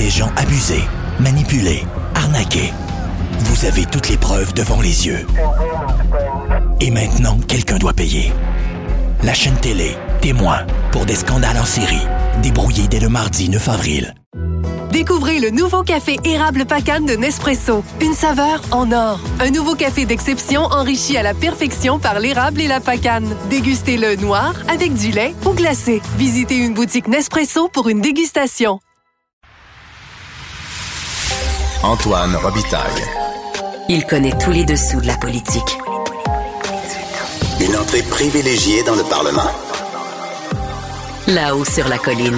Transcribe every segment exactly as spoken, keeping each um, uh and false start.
des gens abusés, manipulés, arnaqués. Vous avez toutes les preuves devant les yeux. Et maintenant, quelqu'un doit payer. La chaîne télé, témoin, pour des scandales en série, débrouillés dès le mardi neuf avril. Découvrez le nouveau café érable Pacane de Nespresso. Une saveur en or. Un nouveau café d'exception enrichi à la perfection par l'érable et la pacane. Dégustez-le noir, avec du lait ou glacé. Visitez une boutique Nespresso pour une dégustation. Antoine Robitaille. Il connaît tous les dessous de la politique. Une entrée privilégiée dans le Parlement. Là-haut sur la colline.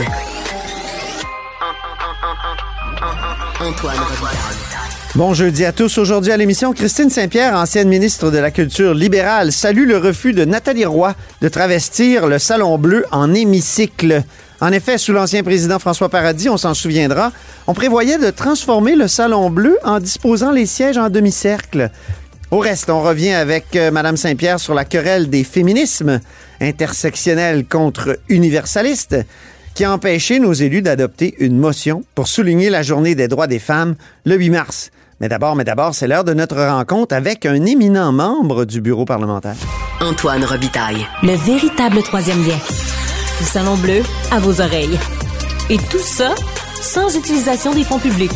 Antoine Robitaille. Bon jeudi à tous. Aujourd'hui à l'émission, Christine Saint-Pierre, ancienne ministre de la Culture libérale, salue le refus de Nathalie Roy de travestir le Salon Bleu en hémicycle. En effet, sous l'ancien président François Paradis, on s'en souviendra, on prévoyait de transformer le Salon Bleu en disposant les sièges en demi-cercle. Au reste, on revient avec euh, Mme Saint-Pierre sur la querelle des féminismes intersectionnels contre universalistes qui a empêché nos élus d'adopter une motion pour souligner la journée des droits des femmes le huit mars. Mais d'abord, mais d'abord, c'est l'heure de notre rencontre avec un éminent membre du bureau parlementaire. Antoine Robitaille. Le véritable troisième lien. Le Salon Bleu à vos oreilles. Et tout ça sans utilisation des fonds publics.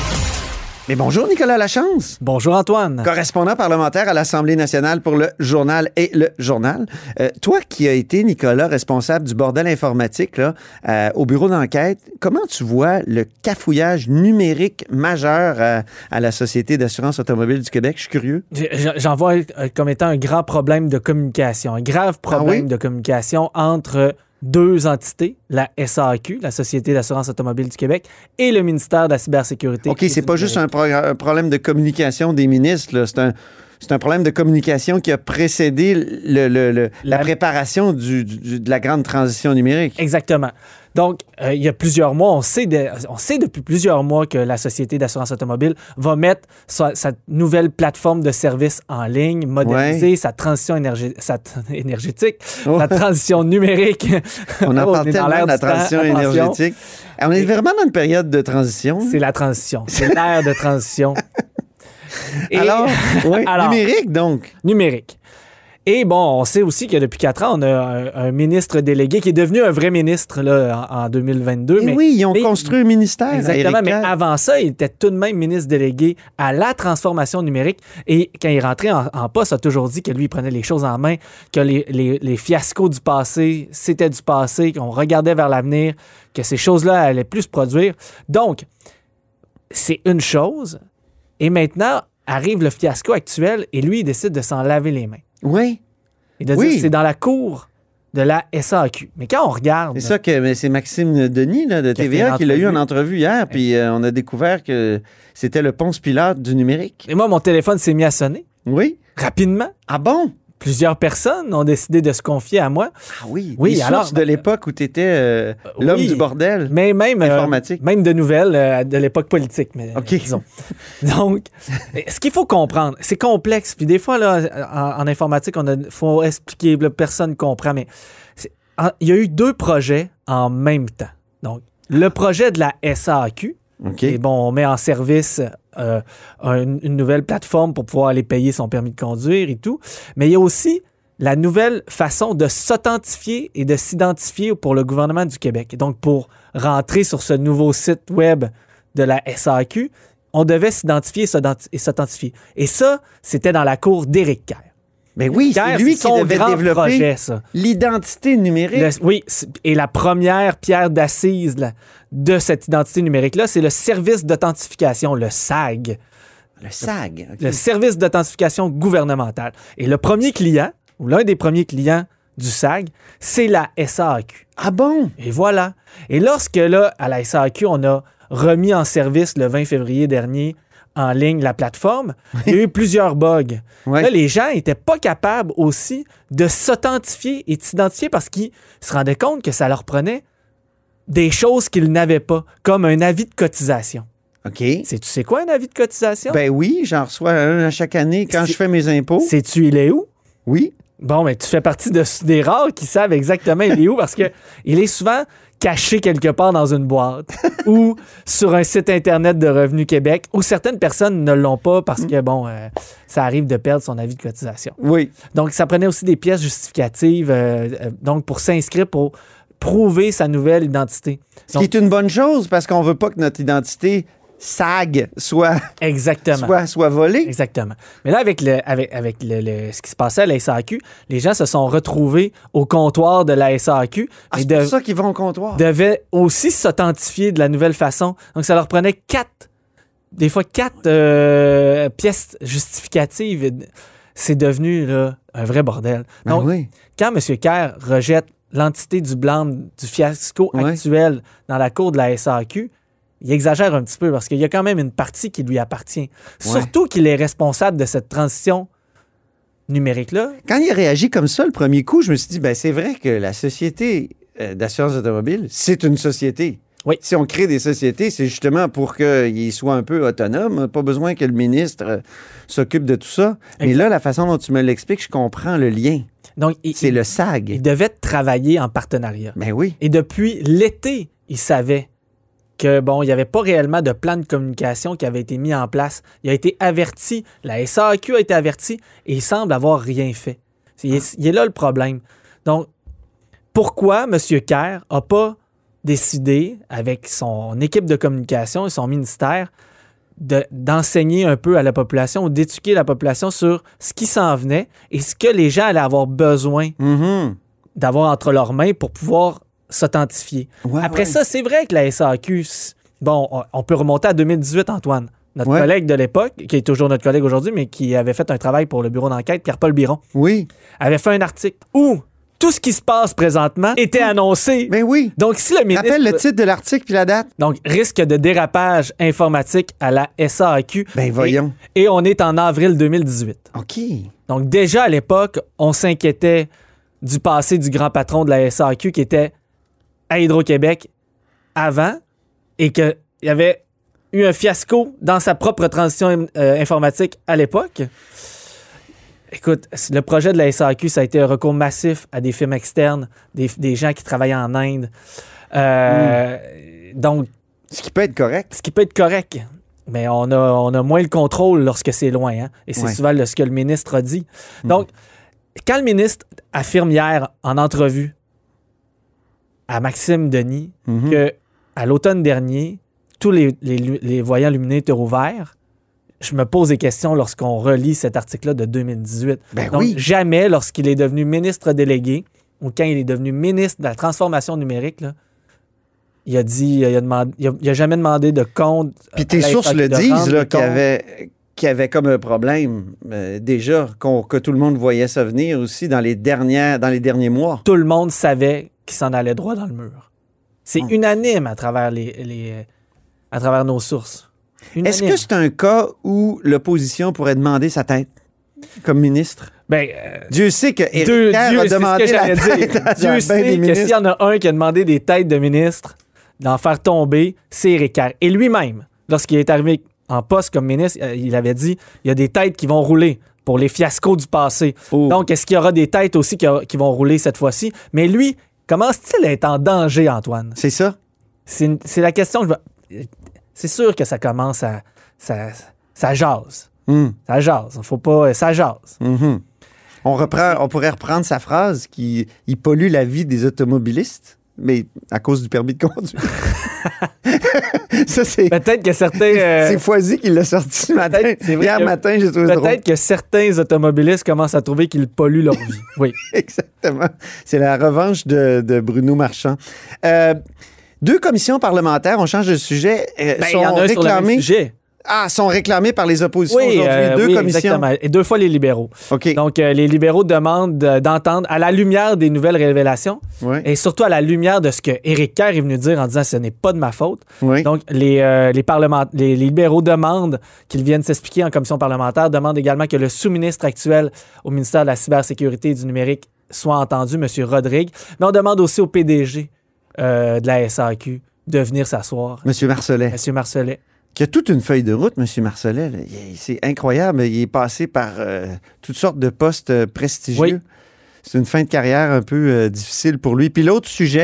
Mais bonjour Nicolas Lachance. Bonjour Antoine. Correspondant parlementaire à l'Assemblée nationale pour le Journal et le Journal. Euh, toi qui as été, Nicolas, responsable du bordel informatique là, euh, au bureau d'enquête, comment tu vois le cafouillage numérique majeur euh, à la Société d'assurance automobile du Québec? Je suis curieux. J'en vois comme étant un grand problème de communication, un grave problème ah oui? de communication entre deux entités, la S A A Q, la Société d'assurance automobile du Québec, et le ministère de la cybersécurité. OK, c'est pas juste un, pro- un problème de communication des ministres, là. C'est un, c'est un problème de communication qui a précédé le, le, le, la... la préparation du, du, de la grande transition numérique. Exactement. Donc, euh, il y a plusieurs mois, on sait, de, on sait depuis plusieurs mois que la Société d'assurance automobile va mettre sa, sa nouvelle plateforme de services en ligne, moderniser ouais. sa transition énergé- sa t- énergétique, oh. sa transition numérique. On en parle tellement de la transition énergétique. On est vraiment dans une période de transition. C'est la transition. C'est l'ère de transition. Et, alors, oui, alors, numérique donc. Numérique. Et bon, on sait aussi que depuis quatre ans, on a un, un ministre délégué qui est devenu un vrai ministre là, en, en deux mille vingt-deux. Et mais, oui, ils ont mais, construit un ministère. Exactement, mais avant ça, il était tout de même ministre délégué à la transformation numérique. Et quand il est rentré en, en poste, il a toujours dit que lui, il prenait les choses en main, que les, les, les fiascos du passé, c'était du passé, qu'on regardait vers l'avenir, que ces choses-là allaient plus se produire. Donc, c'est une chose. Et maintenant, arrive le fiasco actuel et lui, il décide de s'en laver les mains. Oui. Et de oui. dire que c'est dans la cour de la S A A Q. Mais quand on regarde... C'est ça que mais c'est Maxime Denis là, de T V A qui l'a eu en entrevue hier, puis euh, on a découvert que c'était le Ponce Pilate du numérique. Et moi, mon téléphone s'est mis à sonner. Oui. Rapidement. Ah bon? Plusieurs personnes ont décidé de se confier à moi. Ah oui, oui les alors, sources de l'époque où tu étais euh, l'homme oui, du bordel mais même, informatique. Euh, même de nouvelles euh, de l'époque politique. Mais, OK. Disons. Donc, ce qu'il faut comprendre, c'est complexe. Puis des fois, là, en, en informatique, il faut expliquer, là, personne ne comprend. Mais il y a eu deux projets en même temps. Donc, le projet de la S A A Q, OK. Et bon, on met en service euh, une, une nouvelle plateforme pour pouvoir aller payer son permis de conduire et tout. Mais il y a aussi la nouvelle façon de s'authentifier et de s'identifier pour le gouvernement du Québec. Et donc, pour rentrer sur ce nouveau site web de la S A A Q, on devait s'identifier et s'authentifier. Et ça, c'était dans la cour d'Éric Kerr. Ben oui, Kerr, c'est lui c'est qui devait développer projet, ça. L'identité numérique. Le, oui, et la première pierre d'assise là, de cette identité numérique-là, c'est le service d'authentification, le S A G. Le S A G. Okay. Le service d'authentification gouvernementale. Et le premier client, ou l'un des premiers clients du S A G, c'est la S A A Q. Ah bon? Et voilà. Et lorsque, là, à la S A A Q, on a remis en service le vingt février dernier en ligne la plateforme, oui. il y a eu plusieurs bugs. Oui. Là, les gens n'étaient pas capables aussi de s'authentifier et de s'identifier parce qu'ils se rendaient compte que ça leur prenait des choses qu'ils n'avaient pas, comme un avis de cotisation. OK. C'est, tu sais quoi, un avis de cotisation? Ben oui, j'en reçois un à chaque année quand C'est, je fais mes impôts. Sais-tu, il est où? Oui. Bon, mais tu fais partie de, des rares qui savent exactement il est où parce que il est souvent caché quelque part dans une boîte ou sur un site Internet de Revenu Québec, où certaines personnes ne l'ont pas parce que, bon, euh, ça arrive de perdre son avis de cotisation. Oui. Donc, ça prenait aussi des pièces justificatives euh, euh, donc pour s'inscrire, pour prouver sa nouvelle identité. Ce Donc, qui est une bonne chose parce qu'on veut pas que notre identité sague, soit, exactement. soit, soit volée. Exactement. Mais là, avec, le, avec, avec le, le, ce qui se passait à la S A Q, les gens se sont retrouvés au comptoir de la S A Q. Ah, et c'est de, pour ça qu'ils vont au comptoir. devaient aussi s'authentifier de la nouvelle façon. Donc, ça leur prenait quatre, des fois quatre euh, pièces justificatives. C'est devenu là, un vrai bordel. Ben Donc, oui. quand M. Kerr rejette l'entité du blâme du fiasco Ouais. actuel dans la cour de la S A Q, il exagère un petit peu parce qu'il y a quand même une partie qui lui appartient. Surtout qu'il est responsable de cette transition numérique-là. Quand il a réagi comme ça le premier coup, je me suis dit, ben c'est vrai que la société euh, d'assurance automobile, c'est une société. Oui. Si on crée des sociétés, c'est justement pour qu'ils soient un peu autonomes. Pas besoin que le ministre euh, s'occupe de tout ça. Mais Exact. là, la façon dont tu me l'expliques, je comprends le lien. Donc, il, C'est il- le S A G. il devait travailler en partenariat. Ben oui. Et depuis l'été, il savait que, bon, il n'y avait pas réellement de plan de communication qui avait été mis en place. Il a été averti, la S A Q a été avertie et il semble avoir rien fait. Il est, il est là le problème. Donc, pourquoi M. Kerr n'a pas décidé, avec son équipe de communication et son ministère, de- d'enseigner un peu à la population ou d'éduquer la population sur ce qui s'en venait et ce que les gens allaient avoir besoin Mhm. d'avoir entre leurs mains pour pouvoir s'authentifier. Ouais, Après ouais. ça, c'est vrai que la S A Q, c- bon, on- on peut remonter à deux mille dix-huit, Antoine. Notre Ouais. collègue de l'époque, qui est toujours notre collègue aujourd'hui, mais qui avait fait un travail pour le bureau d'enquête, Pierre-Paul Biron, Oui. avait fait un article où tout ce qui se passe présentement était annoncé. Ben oui. Donc, si le ministre... Rappelle le titre de l'article puis la date. Donc, risque de dérapage informatique à la S A Q. Ben voyons. Et, et on est en avril deux mille dix-huit. OK. Donc, déjà à l'époque, on s'inquiétait du passé du grand patron de la S A Q qui était à Hydro-Québec avant et qu'il y avait eu un fiasco dans sa propre transition euh, informatique à l'époque. Écoute, le projet de la S A Q, ça a été un recours massif à des firmes externes, des, des gens qui travaillaient en Inde. Euh, Donc, Ce qui peut être correct. ce qui peut être correct, mais on a, on a moins le contrôle lorsque c'est loin. Hein? Et c'est Ouais. souvent le- ce que le ministre a dit. Donc, quand le ministre affirme hier en entrevue à Maxime Denis Mhm. que à l'automne dernier, tous les, les, lu- les voyants lumineux étaient ouverts, je me pose des questions lorsqu'on relit cet article-là de deux mille dix-huit. Ben Donc, oui. jamais lorsqu'il est devenu ministre délégué ou quand il est devenu ministre de la transformation numérique, là, il a dit, il a, demandé, il a, il a jamais demandé de compte. Puis à tes la sources S A Q le de disent, rendre là, des qu'il y comptes. avait, qu'il y avait comme un problème euh, déjà, qu'on- que tout le monde voyait ça venir aussi dans les, dernières, dans les derniers mois. Tout le monde savait qu'il s'en allait droit dans le mur. C'est Hum. unanime à travers, les, les- à travers nos sources. Est-ce Unanime. que c'est un cas où l'opposition pourrait demander sa tête comme ministre? Ben, euh, Dieu sait que Éric Dieu, Kerr Dieu, a c'est ce demandé que la j'allais tête dire. à Dieu bien sait des que ministres. s'il y en a un qui a demandé des têtes de ministres, d'en faire tomber, c'est Éric Kerr. Et lui-même, lorsqu'il est arrivé en poste comme ministre, euh, il avait dit il y a des têtes qui vont rouler pour les fiascos du passé. Oh. Donc, est-ce qu'il y aura des têtes aussi qui, qui vont rouler cette fois-ci? Mais lui, commence-t-il à être en danger, Antoine? C'est ça? C'est une- c'est la question que je vais- C'est sûr que ça commence à... Ça, ça jase. Hum, Ça jase. Faut pas... Ça jase. mhm. On, reprend, on pourrait reprendre sa phrase qui il pollue la vie des automobilistes, mais à cause du permis de conduire. Ça, c'est... Peut-être que certains... euh, C'est Foisy qui l'a sorti ce matin. Peut-être, c'est vrai Hier que- matin, j'ai trouvé ça drôle. Peut-être que certains automobilistes commencent à trouver qu'ils polluent leur vie. Oui. Exactement. C'est la revanche de, de Bruno Marchand. Euh, deux commissions parlementaires, on change de sujet, euh, Ben, il sont y en a un sur le même réclamées. sujet. Ah, sont réclamées par les oppositions Oui, aujourd'hui. euh, deux oui, commissions. exactement. Et deux fois les libéraux. OK. Donc, euh, les libéraux demandent euh, d'entendre, à la lumière des nouvelles révélations, Ouais. et surtout à la lumière de ce que Éric Kerr est venu dire en disant « ce n'est pas de ma faute ». Oui. Donc, les, euh, les, parlement- les, les libéraux demandent qu'ils viennent s'expliquer en commission parlementaire, demandent également que le sous-ministre actuel au ministère de la Cybersécurité et du Numérique soit entendu, M. Rodrigue. Mais on demande aussi au P D G euh, de la S A Q de venir s'asseoir, Monsieur Marcelet, M. Marcelet. qui a toute une feuille de route, Monsieur Marcelet. là. Il- C'est incroyable. Il est passé par euh, toutes sortes de postes euh, prestigieux. Oui. C'est une fin de carrière un peu euh, difficile pour lui. Puis l'autre sujet,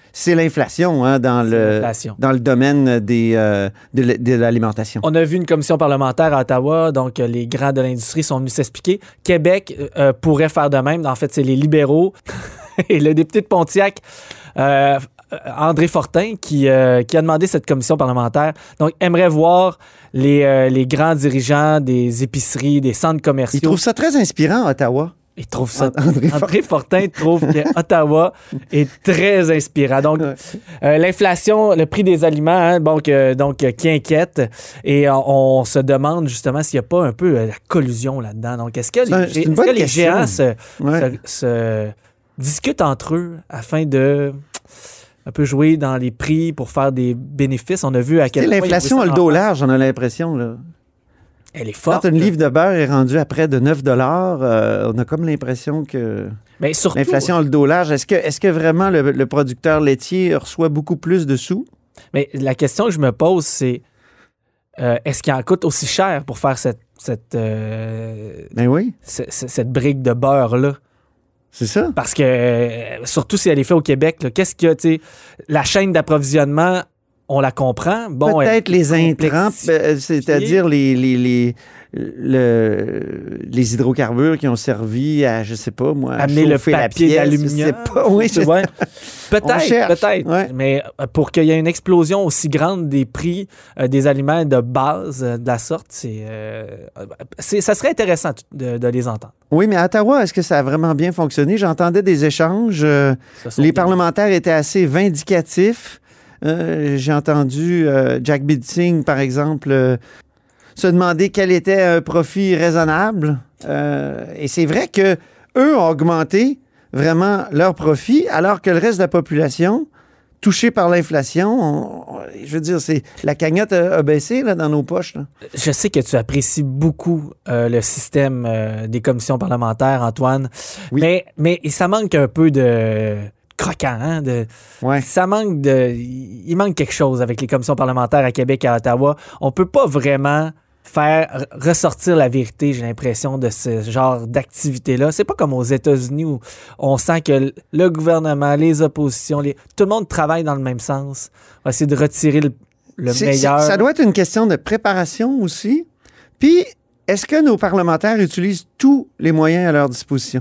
c'est l'inflation hein, dans, C'est le, l'inflation. dans le domaine des, euh, de, l- de l'alimentation. On a vu une commission parlementaire à Ottawa, donc euh, les grands de l'industrie sont venus s'expliquer. Québec euh, pourrait faire de même. En fait, c'est les libéraux et le député de Pontiac, euh, André Fortin, qui, euh, qui a demandé cette commission parlementaire. Donc, aimerait voir les, euh, les grands dirigeants des épiceries, des centres commerciaux. Ils trouvent ça très inspirant à Ottawa. Il trouve ça. André André Fortin trouve que Ottawa est très inspirant. Donc, Ouais. euh, l'inflation, le prix des aliments, hein, donc, euh, donc euh, qui inquiète. Et on, on se demande justement s'il n'y a pas un peu euh, la collusion là-dedans. Donc, est-ce que C'est un- les, c'est une est-ce bonne que les question. géants se, Ouais. se, se discutent entre eux afin de un peu jouer dans les prix pour faire des bénéfices? On a vu à quel Tu sais, point l'inflation a ils le pouvaient dos s'en large, j'en ai l'impression. Là. Elle est Quand forte. une livre de beurre est rendue à près de neuf dollars, euh, on a comme l'impression que Mais surtout, l'inflation a le dos large. Est-ce que, est-ce que vraiment le, le producteur laitier reçoit beaucoup plus de sous? mais la question que je me pose, c'est euh, est-ce qu'il en coûte aussi cher pour faire cette, cette, euh, Ben oui, c- c- cette brique de beurre-là? c'est ça. Parce que, euh, surtout si elle est faite au Québec, là, qu'est-ce qu'il y a, tu sais, la chaîne d'approvisionnement, on la comprend. Bon, Peut-être elle- les intrants, complexifiée. euh, c'est-à-dire les, les, les, le- les hydrocarbures qui ont servi à, je sais pas moi, à Amener le chauffer la papier pièce, d'aluminium. je sais pas. Oui, je- Ouais. On Peut-être, cherche, peut-être. ouais. Mais euh, pour qu'il y ait une explosion aussi grande des prix euh, des aliments de base euh, de la sorte, c'est, euh, c'est, ça serait intéressant de, de les entendre. Oui, mais à Ottawa, est-ce que ça a vraiment bien fonctionné? J'entendais des échanges. euh, Ce sont les des- parlementaires étaient assez vindicatifs. Euh, j'ai entendu euh, Jack Bidsing, par exemple, euh, se demander quel était un profit raisonnable. Euh, et c'est vrai que eux ont augmenté vraiment leur profit, alors que le reste de la population, touchée par l'inflation, on- on- je veux dire, c'est la cagnotte a, a baissé là, dans nos poches. Là. Je sais que tu apprécies beaucoup euh, le système euh, des commissions parlementaires, Antoine. Oui. Mais, mais ça manque un peu de croquant. Hein, de, Ouais. Ça manque de. Il manque quelque chose avec les commissions parlementaires à Québec et à Ottawa. On peut pas vraiment faire ressortir la vérité, j'ai l'impression, de ce genre d'activité-là. C'est pas comme aux États-Unis où on sent que le gouvernement, les oppositions, les... tout le monde travaille dans le même sens. On va essayer de retirer le, le C'est- meilleur. c'est- Ça doit être une question de préparation aussi. Puis, est-ce que nos parlementaires utilisent tous les moyens à leur disposition?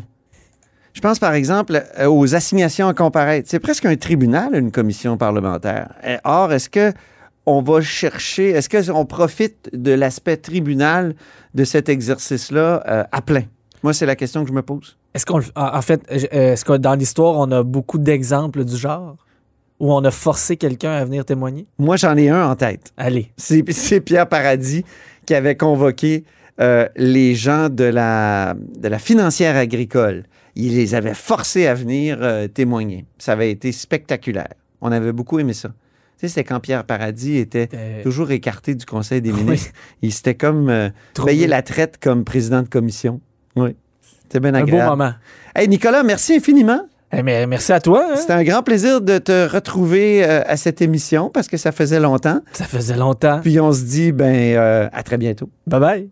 Je pense, par exemple, euh, aux assignations à comparaître. C'est presque un tribunal, une commission parlementaire. Euh, Or, est-ce que on va chercher, est-ce qu'on profite de l'aspect tribunal de cet exercice-là euh, à plein? Moi, c'est la question que je me pose. Est-ce qu'on, le- en en fait, euh, est-ce que dans l'histoire, on a beaucoup d'exemples du genre où on a forcé quelqu'un à venir témoigner? Moi, j'en ai un en tête. Allez. C'est c'est Pierre Paradis qui avait convoqué euh, les gens de la, de la financière agricole. Il les avait forcés à venir euh, témoigner. Ça avait été spectaculaire. On avait beaucoup aimé ça. Tu sais, c'était quand Pierre Paradis était Euh, toujours écarté du Conseil des oui. ministres. Il s'était comme euh, Trouvé. payé la traite comme président de commission. Oui. C'était bien un beau agréable. moment. Hey, Nicolas, merci infiniment. Eh, mais merci à toi. Hein? C'était un grand plaisir de te retrouver euh, à cette émission parce que ça faisait longtemps. Ça faisait longtemps. Puis on se dit, ben, euh, à très bientôt. Bye bye.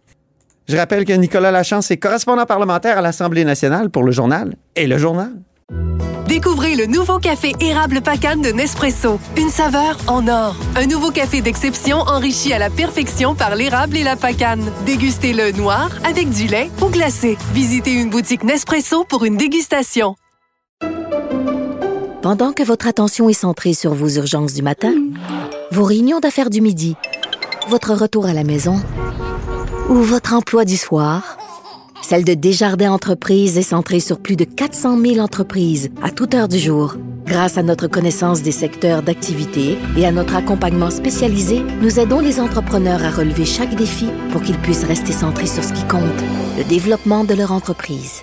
Je rappelle que Nicolas Lachance est correspondant parlementaire à l'Assemblée nationale pour Le Journal et Le Journal. Découvrez le nouveau café érable Pacane de Nespresso. Une saveur en or. Un nouveau café d'exception enrichi à la perfection par l'érable et la pacane. Dégustez-le noir, avec du lait ou glacé. Visitez une boutique Nespresso pour une dégustation. Pendant que votre attention est centrée sur vos urgences du matin, vos réunions d'affaires du midi, votre retour à la maison ou votre emploi du soir, celle de Desjardins Entreprises est centrée sur plus de quatre cent mille entreprises à toute heure du jour. Grâce à notre connaissance des secteurs d'activité et à notre accompagnement spécialisé, nous aidons les entrepreneurs à relever chaque défi pour qu'ils puissent rester centrés sur ce qui compte, le développement de leur entreprise.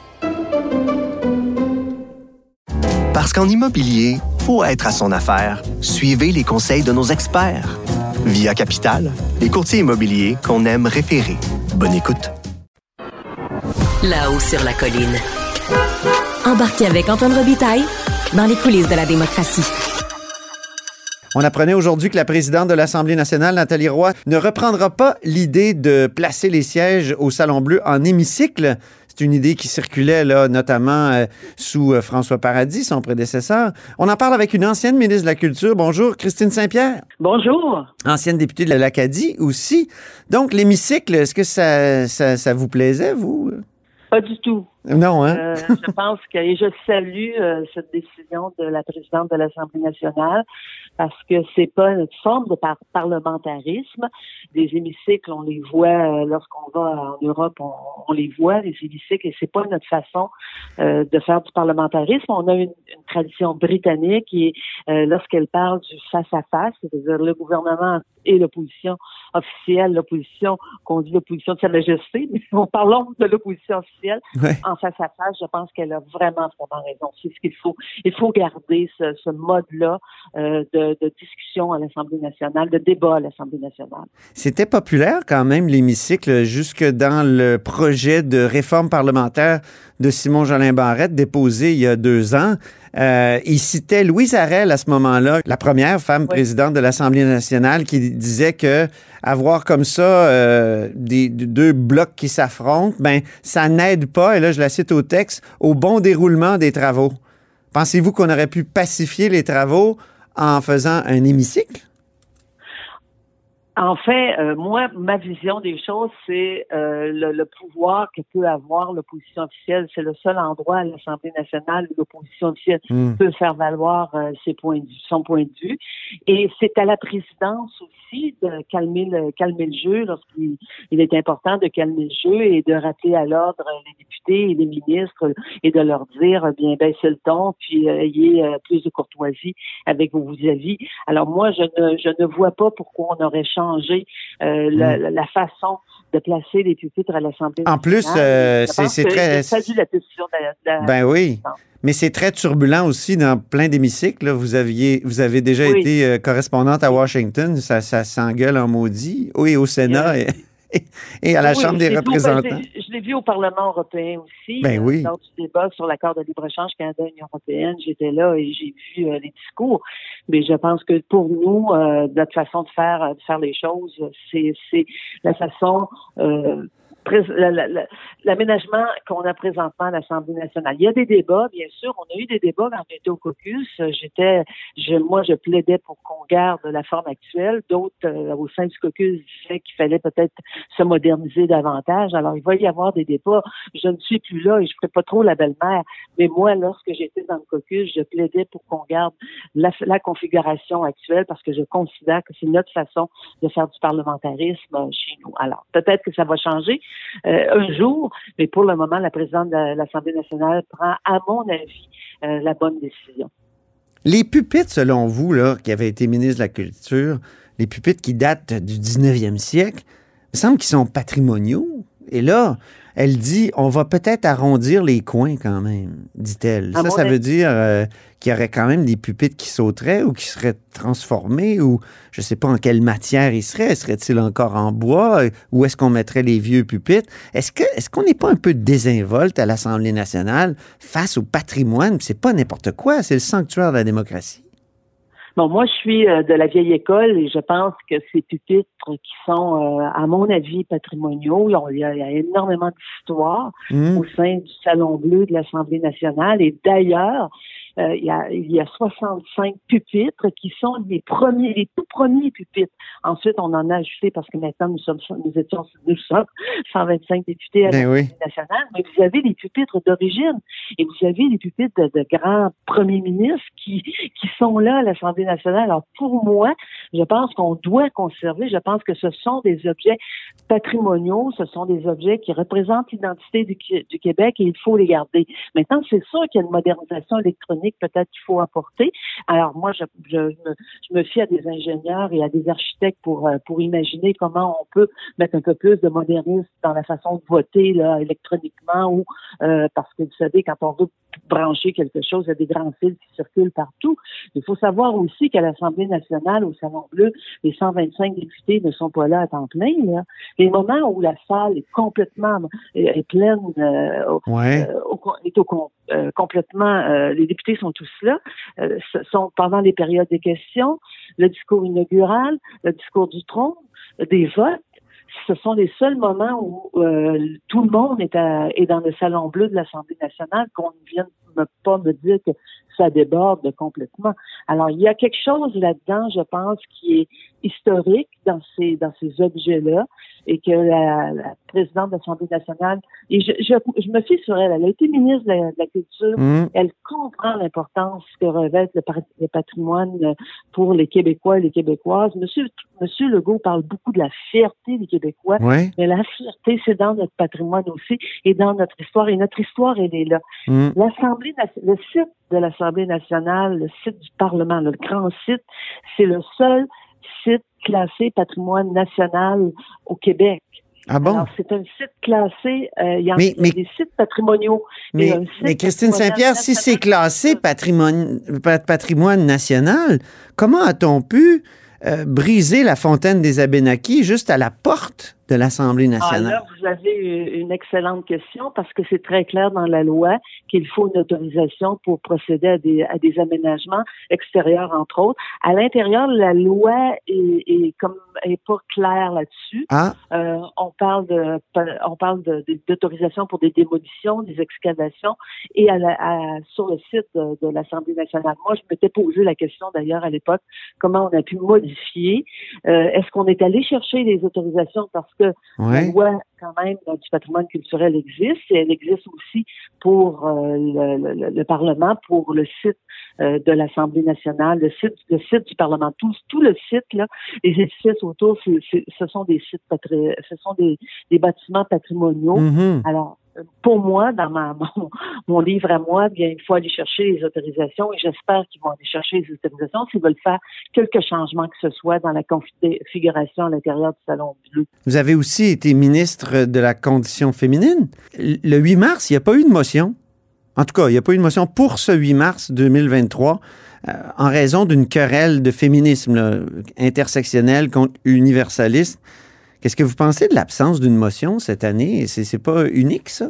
Parce qu'en immobilier, faut être à son affaire. Suivez les conseils de nos experts. Via Capital, les courtiers immobiliers qu'on aime référer. Bonne écoute. Là-haut sur la colline. Embarquez avec Antoine Robitaille dans les coulisses de la démocratie. On apprenait aujourd'hui que la présidente de l'Assemblée nationale, Nathalie Roy, ne reprendra pas l'idée de placer les sièges au Salon Bleu en hémicycle. C'est c'est une idée qui circulait là, notamment euh, sous euh, François Paradis, son prédécesseur. On en parle avec une ancienne ministre de la Culture. Bonjour, Christine Saint-Pierre. Bonjour. Ancienne députée de l'Acadie aussi. Donc, l'hémicycle, est-ce que ça, ça, ça vous plaisait, vous? Pas du tout. Non, hein? Euh, je pense que et je salue euh, cette décision de la présidente de l'Assemblée nationale parce que c'est pas une forme de par- parlementarisme. Des hémicycles, on les voit euh, lorsqu'on va en Europe, on, on les voit, les hémicycles, et c'est pas notre façon euh, de faire du parlementarisme. On a une, une tradition britannique et euh, lorsqu'elle parle du face-à-face, c'est-à-dire le gouvernement et l'opposition officielle, l'opposition qu'on dit l'opposition de Sa Majesté, mais on parlons de l'opposition officielle. Ouais. En face à face, je pense qu'elle a vraiment, vraiment raison. C'est ce qu'il faut. Il faut garder ce, ce mode-là euh, de, de discussion à l'Assemblée nationale, de débat à l'Assemblée nationale. C'était populaire quand même, l'hémicycle, jusque dans le projet de réforme parlementaire de Simon-Jolin Barrette déposé il y a deux ans. Euh, il citait Louise Arel à ce moment-là, la première femme oui. présidente de l'Assemblée nationale, qui disait que avoir comme ça euh, des, deux blocs qui s'affrontent, ben ça n'aide pas, et là je la cite au texte, au bon déroulement des travaux. Pensez-vous qu'on aurait pu pacifier les travaux en faisant un hémicycle? En fait, euh, moi, ma vision des choses, c'est euh, le, le pouvoir que peut avoir l'opposition officielle. C'est le seul endroit à l'Assemblée nationale où l'opposition officielle mmh. peut faire valoir euh, ses points de vue, son point de vue. Et c'est à la présidence aussi de calmer le, calmer le jeu lorsqu'il il est important de calmer le jeu et de rappeler à l'ordre les députés et les ministres et de leur dire, bien, baissez le ton, puis euh, ayez euh, plus de courtoisie avec vos vis-à-vis. Alors moi, je ne, je ne vois pas pourquoi on aurait changé changer euh, mmh. la, la façon de placer les pupitres à l'Assemblée nationale. En plus, euh, c'est, c'est très... Je la décision de la, de la... Ben oui, mais c'est très turbulent aussi dans plein d'hémicycles. Là. Vous aviez, vous avez déjà oui. été euh, correspondante à Washington, ça, ça s'engueule en maudit. Oui, au Sénat et, et, et à la oui, Chambre des représentants. Vu, je, je l'ai vu au Parlement européen aussi. Ben oui. Lors du débat sur l'accord de libre-échange Canada-Union européenne, j'étais là et j'ai vu euh, les discours. Mais je pense que pour nous, euh, notre façon de faire, de faire les choses, c'est, c'est la façon... Euh, l'aménagement qu'on a présentement à l'Assemblée nationale. Il y a des débats, bien sûr. On a eu des débats quand j'étais au caucus. J'étais, je, moi, je plaidais pour qu'on garde la forme actuelle. D'autres, euh, au sein du caucus, disaient qu'il fallait peut-être se moderniser davantage. Alors, il va y avoir des débats. Je ne suis plus là et je ne ferai pas trop la belle-mère. Mais moi, lorsque j'étais dans le caucus, je plaidais pour qu'on garde la, la configuration actuelle parce que je considère que c'est notre façon de faire du parlementarisme chez nous. Alors, peut-être que ça va changer. Euh, un jour, mais pour le moment, la présidente de l'Assemblée nationale prend, à mon avis, euh, la bonne décision. Les pupitres, selon vous, là, qui avaient été ministre de la Culture, les pupitres qui datent du dix-neuvième siècle, il me semble qu'ils sont patrimoniaux. Et là, elle dit, on va peut-être arrondir les coins quand même, dit-elle. À ça, ça avis. veut dire euh, qu'il y aurait quand même des pupitres qui sauteraient ou qui seraient transformés ou je ne sais pas en quelle matière ils seraient. Serait-il encore en bois? Où est-ce qu'on mettrait les vieux pupitres? Est-ce que est-ce qu'on n'est pas un peu désinvolte à l'Assemblée nationale face au patrimoine? C'est pas n'importe quoi, c'est le sanctuaire de la démocratie. Bon, moi, je suis euh, de la vieille école et je pense que ces pupitres qui sont, euh, à mon avis, patrimoniaux, il y a, il y a énormément d'histoire mmh. au sein du Salon Bleu de l'Assemblée nationale. Et d'ailleurs, euh, il y a, il y a soixante-cinq pupitres qui sont les premiers, les tout premiers pupitres. Ensuite, on en a ajouté parce que maintenant, nous sommes, nous étions, nous sommes cent vingt-cinq députés à ben l'Assemblée oui. nationale. Mais vous avez les pupitres d'origine et vous avez les pupitres de, de grands premiers ministres qui, qui sont là à l'Assemblée nationale. Alors, pour moi, je pense qu'on doit conserver, je pense que ce sont des objets patrimoniaux, ce sont des objets qui représentent l'identité du, du Québec et il faut les garder. Maintenant, c'est sûr qu'il y a une modernisation électronique peut-être qu'il faut apporter. Alors, moi, je, je, me, je me fie à des ingénieurs et à des architectes pour, pour imaginer comment on peut mettre un peu plus de modernisme dans la façon de voter là, électroniquement ou euh, parce que vous savez, quand on veut brancher quelque chose, il y a des grands fils qui circulent partout. Il faut savoir aussi qu'à l'Assemblée nationale, au Salon Bleu, les cent vingt-cinq députés ne sont pas là à temps plein. Là. Les moments où la salle est complètement est, est pleine, euh, ouais. euh, au, est au, euh, complètement, euh, les députés sont tous là, euh, sont pendant les périodes des questions, le discours inaugural, le discours du trône, des votes. ce sont les seuls moments où euh, tout le monde est, à, est dans le salon bleu de l'Assemblée nationale qu'on ne vienne me, pas me dire que ça déborde complètement. Alors, il y a quelque chose là-dedans, je pense, qui est historique dans ces dans ces objets-là et que la, la présidente de l'Assemblée nationale, et je, je, je me fie sur elle, elle a été ministre de la, de la Culture, mmh. elle comprend l'importance que revêt le, le patrimoine pour les Québécois et les Québécoises. Monsieur, Monsieur Legault parle beaucoup de la fierté des Québécois, ouais. mais la fierté, c'est dans notre patrimoine aussi et dans notre histoire, et notre histoire, elle est là. Mmh. L'Assemblée, le site de l'Assemblée nationale, le site du Parlement, le grand site, c'est le seul site classé patrimoine national au Québec. Ah bon? Alors, c'est un site classé, euh, il y a, mais, mais, des sites patrimoniaux. Mais, mais Christine Saint-Pierre, si c'est classé patrimoine, patrimoine national, comment a-t-on pu euh, briser la fontaine des Abénaquis juste à la porte de l'Assemblée nationale? Ah, là, vous avez une excellente question parce que c'est très clair dans la loi qu'il faut une autorisation pour procéder à des, à des aménagements extérieurs, entre autres. À l'intérieur, la loi est, est comme est pas claire là-dessus. Ah. Euh, on parle de on parle de, de, d'autorisation pour des démolitions, des excavations, et à la, à, sur le site de, de l'Assemblée nationale. Moi, je m'étais posé la question d'ailleurs à l'époque, comment on a pu modifier. Euh, est-ce qu'on est allé chercher les autorisations parce que Ouais. la loi, quand même, du patrimoine culturel existe, et elle existe aussi pour euh, le, le, le Parlement, pour le site euh, de l'Assemblée nationale, le site, le site du Parlement. Tout, tout le site, là, les édifices autour, c'est, c'est, ce sont des sites patri- ce sont des, des bâtiments patrimoniaux. Mm-hmm. Alors, pour moi, dans ma, mon, mon livre à moi, bien, il faut aller chercher les autorisations et j'espère qu'ils vont aller chercher les autorisations s'ils veulent faire quelques changements que ce soit dans la configuration à l'intérieur du Salon Bleu. Vous avez aussi été ministre de la Condition féminine. Le huit mars, il n'y a pas eu de motion. En tout cas, il n'y a pas eu de motion pour ce huit mars deux mille vingt-trois euh, en raison d'une querelle de féminisme là, intersectionnel contre universaliste. Qu'est-ce que vous pensez de l'absence d'une motion cette année? C'est, c'est pas unique, ça?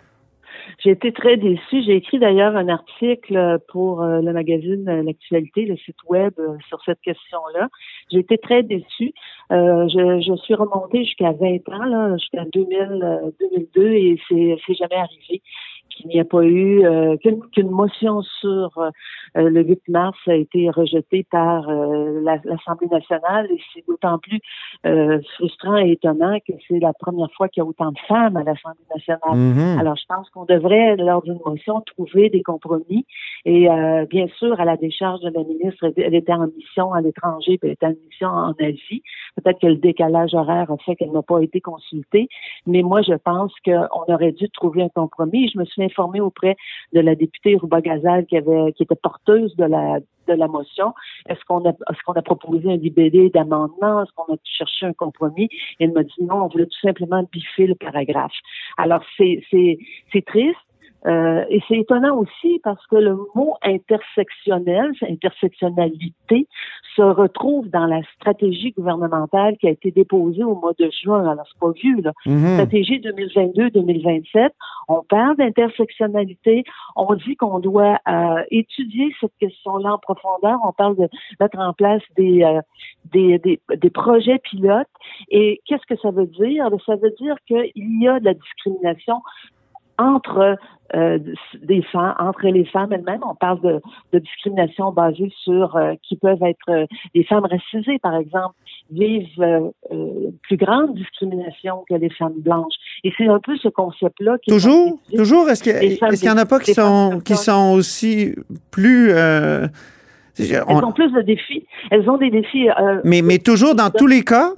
J'ai été très déçue. J'ai écrit d'ailleurs un article pour euh, le magazine euh, L'Actualité, le site web, euh, sur cette question-là. J'ai été très déçue. Euh, je, je suis remontée jusqu'à vingt ans, là, jusqu'à deux mille, euh, deux mille deux, et c'est, c'est jamais arrivé qu'il n'y a pas eu euh, qu'une, qu'une motion sur euh, le huit mars a été rejetée par euh, la, l'Assemblée nationale, et c'est d'autant plus euh, frustrant et étonnant que c'est la première fois qu'il y a autant de femmes à l'Assemblée nationale. Mm-hmm. Alors, je pense qu'on devrait, lors d'une motion, trouver des compromis. Et euh, bien sûr, à la décharge de la ministre, elle était en mission à l'étranger, puis elle était en mission en Asie. Peut-être que le décalage horaire a fait qu'elle n'a pas été consultée, mais moi, je pense qu'on aurait dû trouver un compromis. Je me suis informée auprès de la députée Rouba Gazal qui avait qui était porteuse de la de la motion. Est-ce qu'on a est-ce qu'on a proposé un libellé d'amendement? Est-ce qu'on a cherché un compromis? Et elle m'a dit non, on voulait tout simplement biffer le paragraphe. Alors c'est c'est c'est triste. Euh, et c'est étonnant aussi parce que le mot intersectionnel, intersectionnalité, se retrouve dans la stratégie gouvernementale qui a été déposée au mois de juin. Alors, c'est pas vieux, là. Mm-hmm. Stratégie deux mille vingt-deux deux mille vingt-sept. On parle d'intersectionnalité. On dit qu'on doit euh, étudier cette question-là en profondeur. On parle de mettre en place des, euh, des, des, des projets pilotes. Et qu'est-ce que ça veut dire? Ça veut dire qu'il y a de la discrimination entre euh, des femmes, entre les femmes elles-mêmes. On parle de, de discrimination basée sur euh, qui peuvent être euh, les femmes racisées, par exemple, vivent euh, euh, plus grande discrimination que les femmes blanches. Et c'est un peu ce concept-là qui toujours, est toujours. Est-ce, que, est-ce qu'il y en a pas qui sont qui sont aussi plus euh, elles on... ont plus de défis. Elles ont des défis. Euh, mais mais toujours dans de... tous les cas.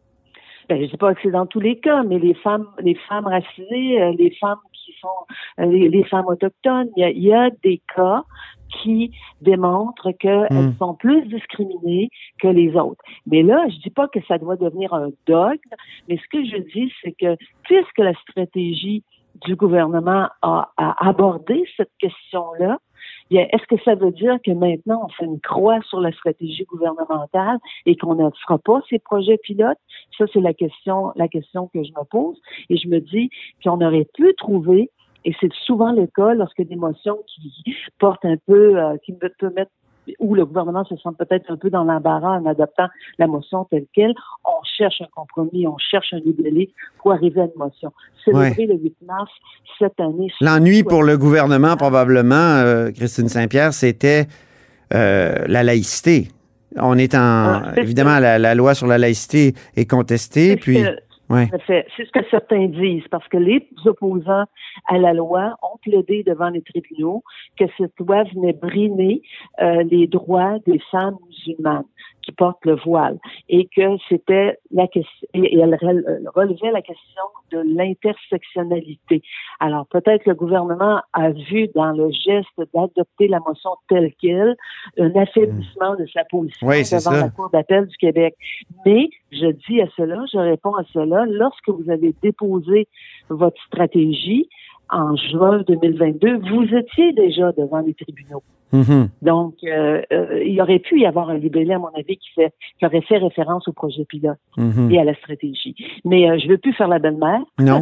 Ben, je ne sais pas que c'est dans tous les cas, mais les femmes, les femmes racisées, euh, les femmes qui sont, euh, les, les femmes autochtones, il y a, il y a des cas qui démontrent qu'elles mmh. sont plus discriminées que les autres. Mais là, je dis pas que ça doit devenir un dogme, mais ce que je dis, c'est que puisque la stratégie du gouvernement a, a abordé cette question-là, bien, est-ce que ça veut dire que maintenant, on fait une croix sur la stratégie gouvernementale et qu'on ne fera pas ces projets pilotes? Ça, c'est la question, la question que je me pose. Et je me dis qu'on aurait pu trouver, et c'est souvent le cas lorsque des motions qui portent un peu, euh, qui peuvent mettre où le gouvernement se sent peut-être un peu dans l'embarras en adoptant la motion telle quelle, on cherche un compromis, on cherche un libellé pour arriver à une motion. Célébrer ouais. le huit mars cette année. L'ennui pour le gouvernement, probablement, euh, Christine Saint-Pierre, c'était euh, la laïcité. On est en... Ah, évidemment, la, la loi sur la laïcité est contestée, puis... Que, ouais. C'est ce que certains disent, parce que les opposants à la loi ont plaidé devant les tribunaux que cette loi venait brimer euh, les droits des femmes musulmanes qui portent le voile et que c'était la question, et elle relevait la question de l'intersectionnalité. Alors peut-être le gouvernement a vu dans le geste d'adopter la motion telle quelle un affaiblissement de sa position oui, devant ça. la Cour d'appel du Québec. Mais je dis à cela, je réponds à cela, lorsque vous avez déposé votre stratégie en juin deux mille vingt-deux, vous étiez déjà devant les tribunaux. Mm-hmm. Donc, euh, euh, il aurait pu y avoir un libellé, à mon avis, qui, fait, qui aurait fait référence au projet pilote mm-hmm. et à la stratégie. Mais euh, je ne veux plus faire la belle-mère. Non.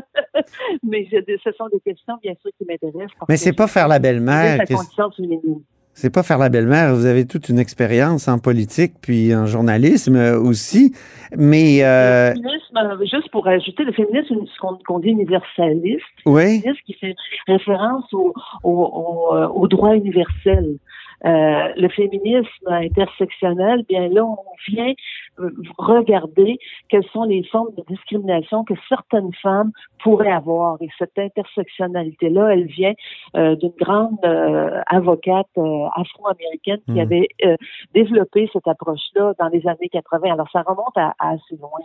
Mais je, ce sont des questions, bien sûr, qui m'intéressent. Mais c'est pas faire la belle-mère. C'est condition féminine. C'est pas faire la belle-mère. Vous avez toute une expérience en politique puis en journalisme aussi. Mais euh... le féminisme, juste pour ajouter, le féminisme, ce qu'on, qu'on dit universaliste, oui. le féminisme qui fait référence au, au, au, au droit universel. Euh, le féminisme intersectionnel, bien là, on vient euh, regarder quelles sont les formes de discrimination que certaines femmes pourraient avoir. Et cette intersectionnalité-là, elle vient euh, d'une grande euh, avocate euh, afro-américaine qui mmh. avait euh, développé cette approche-là dans les années quatre-vingts. Alors, ça remonte à, à assez loin.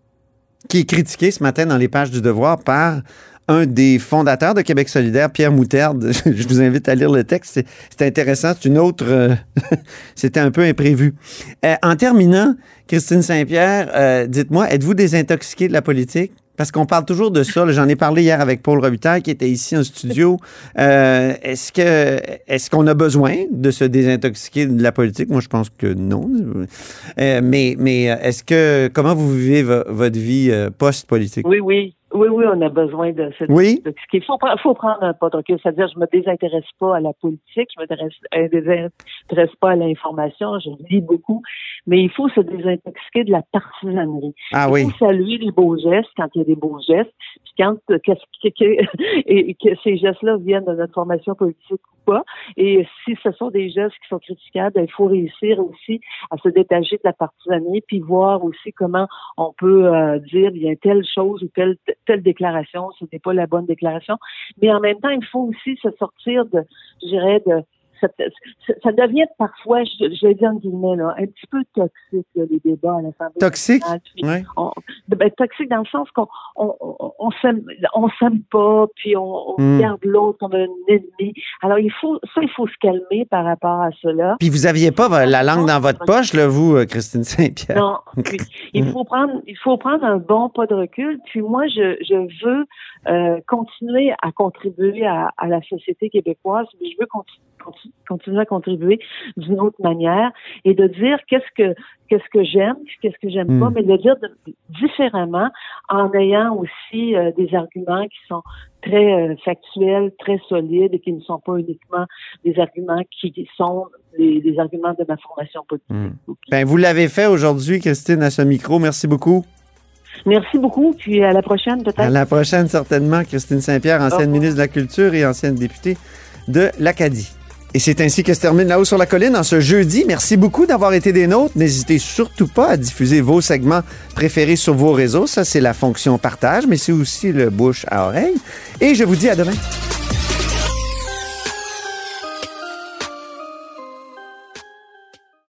Qui est critiqué ce matin dans les pages du Devoir par un des fondateurs de Québec solidaire, Pierre Moutarde. Je vous invite à lire le texte. C'est, c'est intéressant. C'est une autre... Euh, c'était un peu imprévu. Euh, en terminant, Christine Saint-Pierre, euh, dites-moi, êtes-vous désintoxiquée de la politique? Parce qu'on parle toujours de ça. Là, j'en ai parlé hier avec Paul Robitaille, qui était ici en studio. Euh, est-ce que est-ce qu'on a besoin de se désintoxiquer de la politique? Moi, je pense que non. Euh, mais, mais est-ce que... Comment vous vivez v- votre vie euh, post-politique? Oui, oui. Oui, oui, on a besoin de se oui? désintoxiquer. Il faut, faut prendre un pas de recul. C'est-à-dire, je me désintéresse pas à la politique, je me désintéresse pas à l'information, je lis beaucoup, mais il faut se désintoxiquer de la partisanerie. Ah, il oui. faut saluer les beaux gestes quand il y a des beaux gestes, puis quand que, que, que, et, que ces gestes-là viennent de notre formation politique ou pas. Et si ce sont des gestes qui sont critiquables, il faut réussir aussi à se détacher de la partisanerie, puis voir aussi comment on peut euh, dire il y a telle chose ou telle telle déclaration, ce n'est pas la bonne déclaration. Mais en même temps, il faut aussi se sortir de, je dirais, de ça, ça devient parfois, je, je vais dire en guillemets, là, un petit peu toxique, là, les débats à l'Assemblée Toxique? Oui. Ben, toxique dans le sens qu'on on, on, on s'aime, on s'aime pas, puis on, on mm. regarde l'autre comme un ennemi. Alors, il faut, ça, il faut se calmer par rapport à cela. Puis vous aviez pas la langue dans votre poche, là, vous, Christine Saint-Pierre? Non. Puis, il faut prendre, il faut prendre un bon pas de recul. Puis moi, je, je veux euh, continuer à contribuer à, à la société québécoise, mais je veux continuer continuer à contribuer d'une autre manière et de dire qu'est-ce que qu'est-ce que j'aime, qu'est-ce que j'aime mmh. pas, mais de le dire de, différemment en ayant aussi euh, des arguments qui sont très euh, factuels, très solides et qui ne sont pas uniquement des arguments qui sont les, les arguments de ma formation politique. Mmh. Ben, vous l'avez fait aujourd'hui, Christine, à ce micro. Merci beaucoup. Merci beaucoup, puis à la prochaine peut-être. À la prochaine, certainement. Christine Saint-Pierre, ancienne ministre de la Culture et ancienne députée de l'Acadie. Et c'est ainsi que se termine Là-haut sur la colline en ce jeudi. Merci beaucoup d'avoir été des nôtres. N'hésitez surtout pas à diffuser vos segments préférés sur vos réseaux. Ça, c'est la fonction partage, mais c'est aussi le bouche à oreille. Et je vous dis à demain.